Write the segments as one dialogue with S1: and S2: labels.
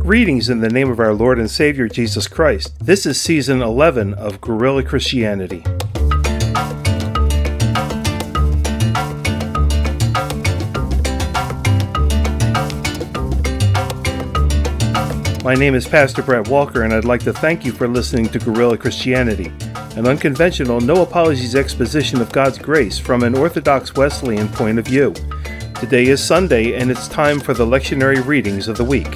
S1: Greetings in the name of our Lord and Savior Jesus Christ. This is season 11 of Guerrilla Christianity. My name is Pastor Brett Walker, and I'd like to thank you for listening to Guerrilla Christianity, an unconventional, no apologies exposition of God's grace from an Orthodox Wesleyan point of view. Today is Sunday, and it's time for the lectionary readings of the week.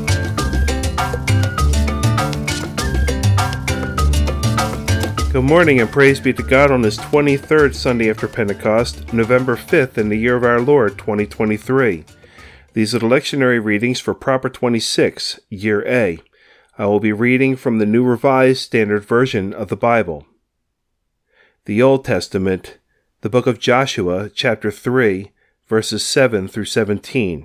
S1: Good morning and praise be to God on this 23rd Sunday after Pentecost, November 5th in the year of our Lord, 2023. These are the lectionary readings for Proper 26, Year A. I will be reading from the New Revised Standard Version of the Bible. The Old Testament, the book of Joshua, chapter 3, verses 7 through 17.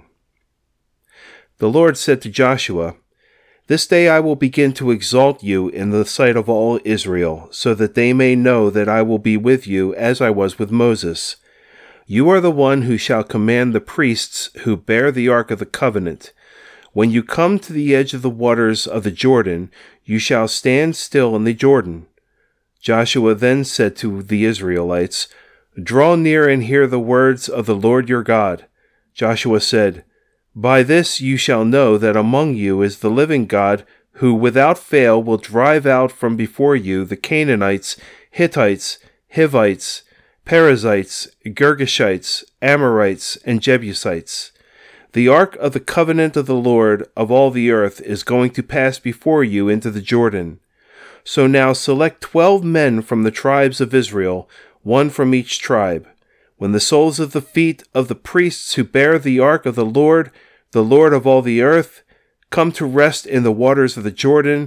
S1: The Lord said to Joshua, "This day I will begin to exalt you in the sight of all Israel, so that they may know that I will be with you as I was with Moses. You are the one who shall command the priests who bear the ark of the covenant. When you come to the edge of the waters of the Jordan, you shall stand still in the Jordan." Joshua then said to the Israelites, "Draw near and hear the words of the Lord your God." Joshua said, "By this you shall know that among you is the living God, who without fail will drive out from before you the Canaanites, Hittites, Hivites, Perizzites, Girgashites, Amorites, and Jebusites. The ark of the covenant of the Lord of all the earth is going to pass before you into the Jordan. So now select 12 men from the tribes of Israel, one from each tribe. When the soles of the feet of the priests who bear the ark of the Lord of all the earth, come to rest in the waters of the Jordan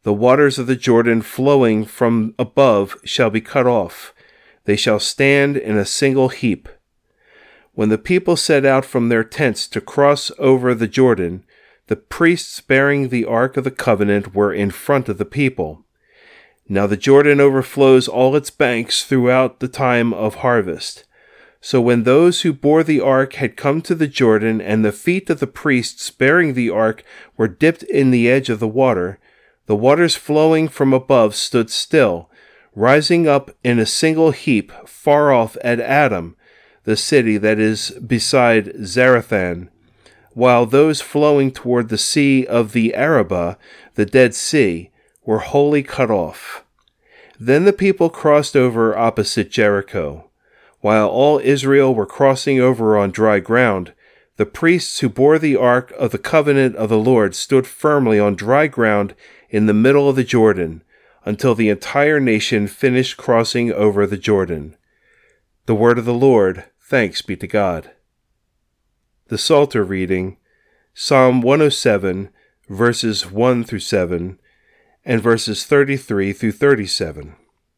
S1: flowing from above shall be cut off. They shall stand in a single heap. When the people set out from their tents to cross over the Jordan, the priests bearing the ark of the covenant were in front of the people. Now the Jordan overflows all its banks throughout the time of harvest. So when those who bore the ark had come to the Jordan, and the feet of the priests bearing the ark were dipped in the edge of the waters flowing from above stood still, rising up in a single heap far off at Adam, the city that is beside Zarethan, while those flowing toward the sea of the Arabah, the Dead Sea, were wholly cut off. Then the people crossed over opposite Jericho. While all Israel were crossing over on dry ground, the priests who bore the ark of the covenant of the Lord stood firmly on dry ground in the middle of the Jordan, until the entire nation finished crossing over the Jordan. The word of the Lord, thanks be to God. The Psalter reading, Psalm 107, verses 1 through 7, and verses 33 through 37.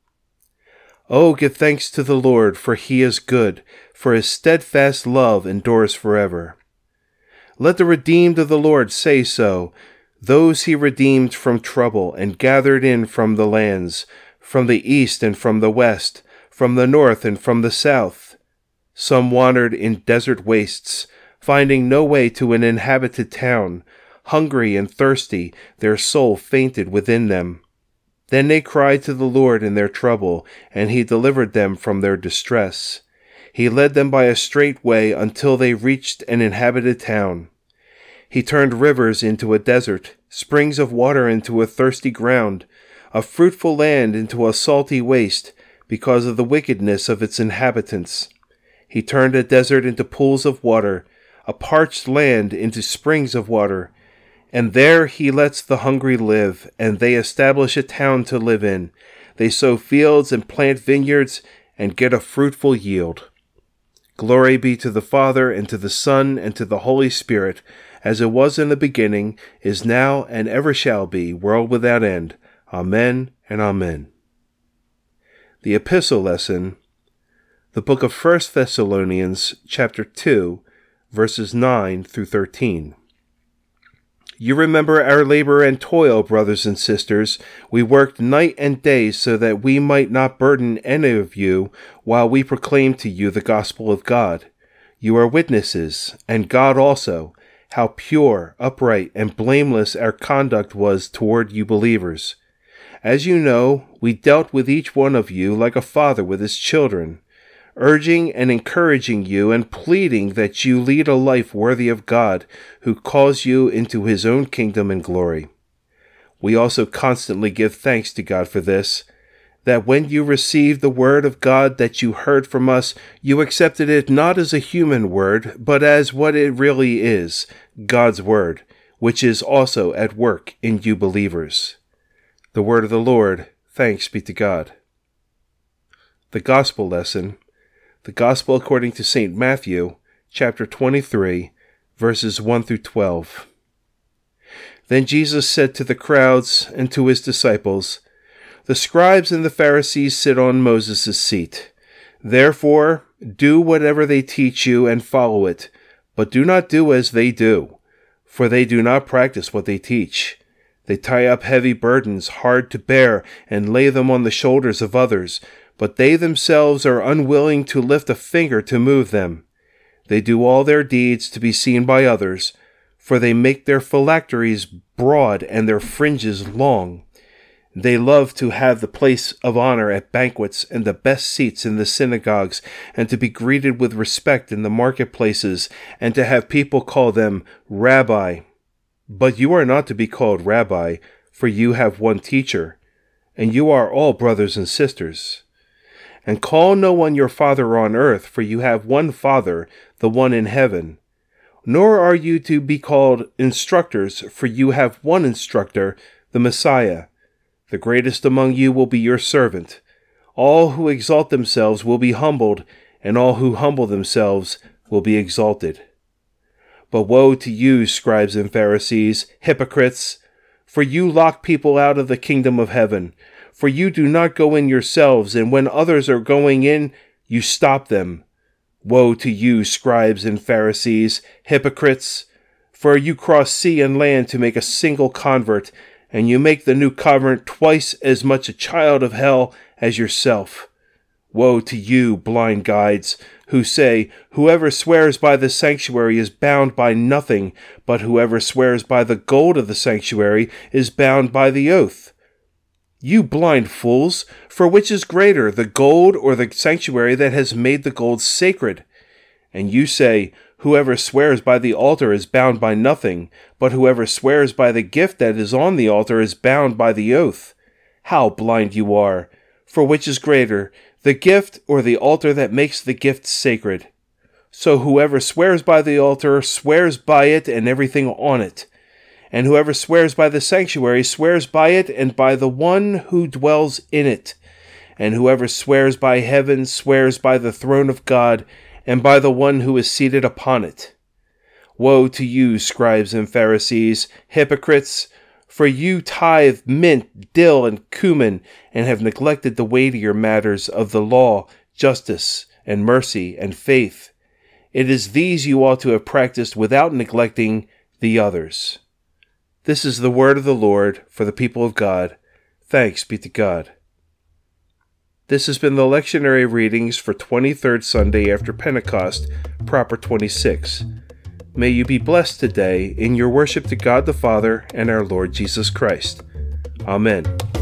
S1: Oh, give thanks to the Lord, for he is good, for his steadfast love endures forever. Let the redeemed of the Lord say so, those he redeemed from trouble and gathered in from the lands, from the east and from the west, from the north and from the south. Some wandered in desert wastes, finding no way to an inhabited town. Hungry and thirsty, their soul fainted within them. Then they cried to the Lord in their trouble, and he delivered them from their distress. He led them by a straight way until they reached an inhabited town. He turned rivers into a desert, springs of water into a thirsty ground, a fruitful land into a salty waste, because of the wickedness of its inhabitants. He turned a desert into pools of water, a parched land into springs of water. And there he lets the hungry live, and they establish a town to live in. They sow fields and plant vineyards, and get a fruitful yield. Glory be to the Father, and to the Son, and to the Holy Spirit, as it was in the beginning, is now, and ever shall be, world without end. Amen and amen. The Epistle Lesson, the book of 1 Thessalonians, chapter 2, verses 9 through 13. You remember our labor and toil, brothers and sisters. We worked night and day so that we might not burden any of you while we proclaim to you the gospel of God. You are witnesses, and God also, how pure, upright, and blameless our conduct was toward you believers. As you know, we dealt with each one of you like a father with his children, urging and encouraging you and pleading that you lead a life worthy of God, who calls you into his own kingdom and glory. We also constantly give thanks to God for this, that when you received the word of God that you heard from us, you accepted it not as a human word, but as what it really is, God's word, which is also at work in you believers. The word of the Lord. Thanks be to God. The Gospel lesson. The Gospel according to St. Matthew, chapter 23, verses 1 through 12. Then Jesus said to the crowds and to his disciples, "The scribes and the Pharisees sit on Moses' seat. Therefore, do whatever they teach you and follow it, but do not do as they do, for they do not practice what they teach. They tie up heavy burdens hard to bear and lay them on the shoulders of others, but they themselves are unwilling to lift a finger to move them. They do all their deeds to be seen by others, for they make their phylacteries broad and their fringes long. They love to have the place of honor at banquets and the best seats in the synagogues, and to be greeted with respect in the marketplaces, and to have people call them Rabbi. But you are not to be called Rabbi, for you have one teacher, and you are all brothers and sisters. And call no one your father on earth, for you have one Father, the one in heaven. Nor are you to be called instructors, for you have one instructor, the Messiah. The greatest among you will be your servant. All who exalt themselves will be humbled, and all who humble themselves will be exalted. But woe to you, scribes and Pharisees, hypocrites! For you lock people out of the kingdom of heaven. For you do not go in yourselves, and when others are going in, you stop them. Woe to you, scribes and Pharisees, hypocrites! For you cross sea and land to make a single convert, and you make the new convert twice as much a child of hell as yourself. Woe to you, blind guides, who say, "Whoever swears by the sanctuary is bound by nothing, but whoever swears by the gold of the sanctuary is bound by the oath." You blind fools, for which is greater, the gold or the sanctuary that has made the gold sacred? And you say, "Whoever swears by the altar is bound by nothing, but whoever swears by the gift that is on the altar is bound by the oath." How blind you are! For which is greater, the gift or the altar that makes the gift sacred? So whoever swears by the altar swears by it and everything on it. And whoever swears by the sanctuary swears by it and by the one who dwells in it. And whoever swears by heaven swears by the throne of God and by the one who is seated upon it. Woe to you, scribes and Pharisees, hypocrites! For you tithe mint, dill, and cumin, and have neglected the weightier matters of the law, justice, and mercy, and faith. It is these you ought to have practiced without neglecting the others. This is the word of the Lord for the people of God. Thanks be to God. This has been the lectionary readings for 23rd Sunday after Pentecost, proper 26. May you be blessed today in your worship to God the Father and our Lord Jesus Christ. Amen.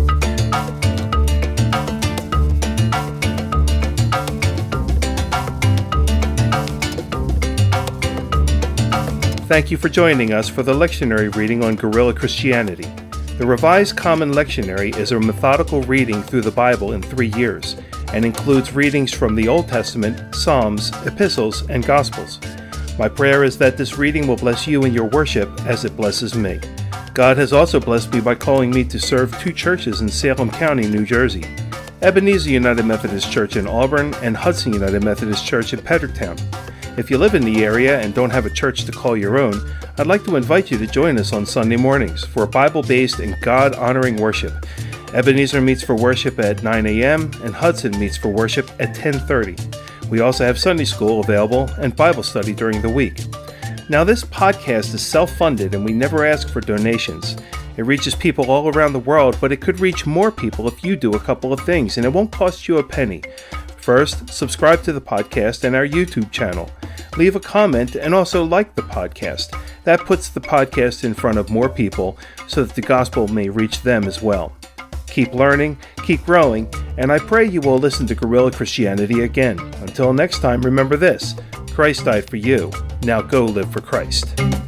S1: Thank you for joining us for the lectionary reading on Guerrilla Christianity. The Revised Common Lectionary is a methodical reading through the Bible in 3 years and includes readings from the Old Testament, Psalms, Epistles, and Gospels. My prayer is that this reading will bless you in your worship as it blesses me. God has also blessed me by calling me to serve 2 churches in Salem County, New Jersey: Ebenezer United Methodist Church in Auburn and Hudson United Methodist Church in Pedricktown. If you live in the area and don't have a church to call your own, I'd like to invite you to join us on Sunday mornings for Bible-based and God-honoring worship. Ebenezer meets for worship at 9 a.m. and Hudson meets for worship at 10:30. We also have Sunday school available and Bible study during the week. Now, this podcast is self-funded and we never ask for donations. It reaches people all around the world, but it could reach more people if you do a couple of things, and it won't cost you a penny. First, subscribe to the podcast and our YouTube channel. Leave a comment and also like the podcast. That puts the podcast in front of more people so that the gospel may reach them as well. Keep learning, keep growing, and I pray you will listen to Guerrilla Christianity again. Until next time, remember this: Christ died for you. Now go live for Christ.